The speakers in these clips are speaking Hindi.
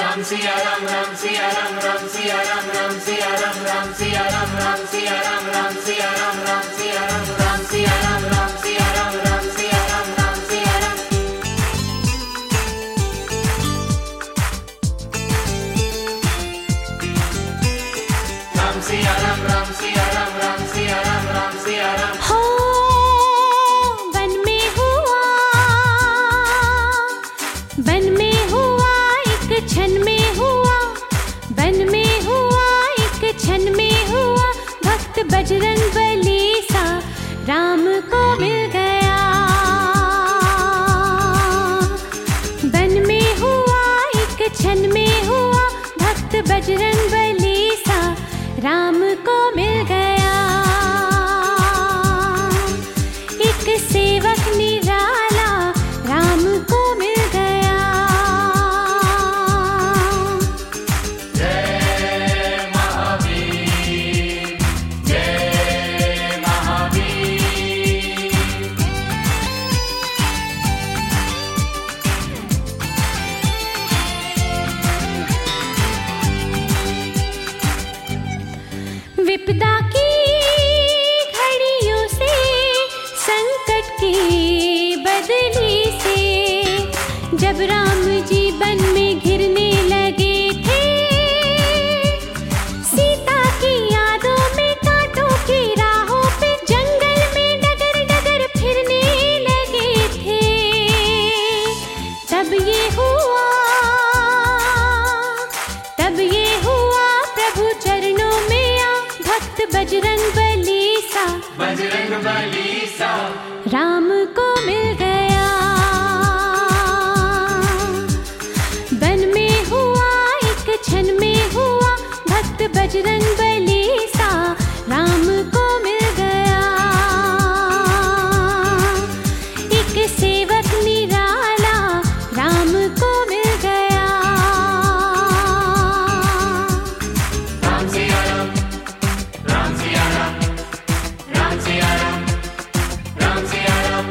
राम सिया राम राम सिया राम राम सिया राम राम सिया राम राम सिया राम राम सिया राम राम सिया राम राम सिया राम राम सिया राम राम सिया राम राम सिया राम राम सिया राम राम सिया राम राम सिया राम राम सिया राम राम सिया राम। हो वन में हुआ एक क्षण में हुआ, वन में हुआ एक क्षण में हुआ, भक्त बजरंग बली सा राम को मिल गया। वन में हुआ एक क्षण में हुआ, भक्त बजरंग बली सा राम को मिल गया। एक सेवक निराला राम को मिल गया। जय महावीर, जय महावीर। विपदा की घड़ियों से, संकट की बदली से, जब राम जी वन में घिरने लगे थे, सीता की यादों में कांटों की राहों पे, जंगल में डगर डगर फिरने लगे थे। तब ये हुआ प्रभु चरणों में आ, भक्त बजरंग बली सा, बजरंग बली सा राम को मिल गया। वन में हुआ एक क्षण में हुआ, भक्त बजरंग बली सा राम को मिल गया। एक सेवक निराला राम को मिल गया। राम सिया राम, राम सिया राम, राम सिया राम, राम सिया राम।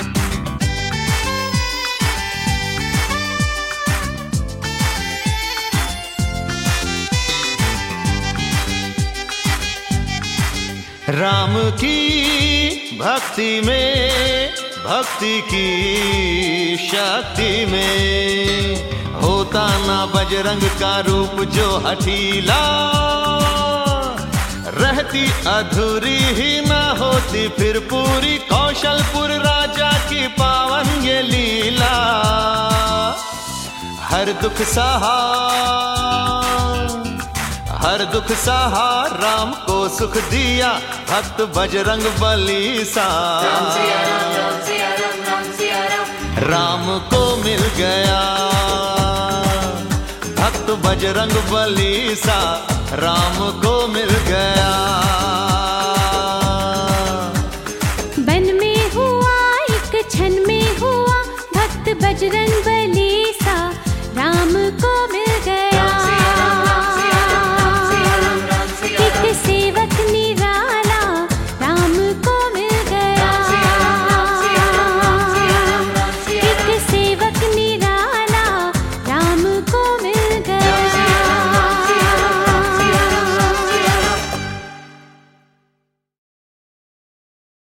राम की भक्ति में, भक्ति की शक्ति में, होता ना बजरंग का रूप जो हठीला, रहती अधूरी ही ना होती फिर पूरी कौशलपुर राजा की पावन ये लीला। हर दुख सहा राम को सुख दिया, भक्त बजरंग बली सा राम सिया राम, राम सिया राम, राम सिया राम। राम को मिल गया। भक्त बजरंग बली सा राम को मिल गया।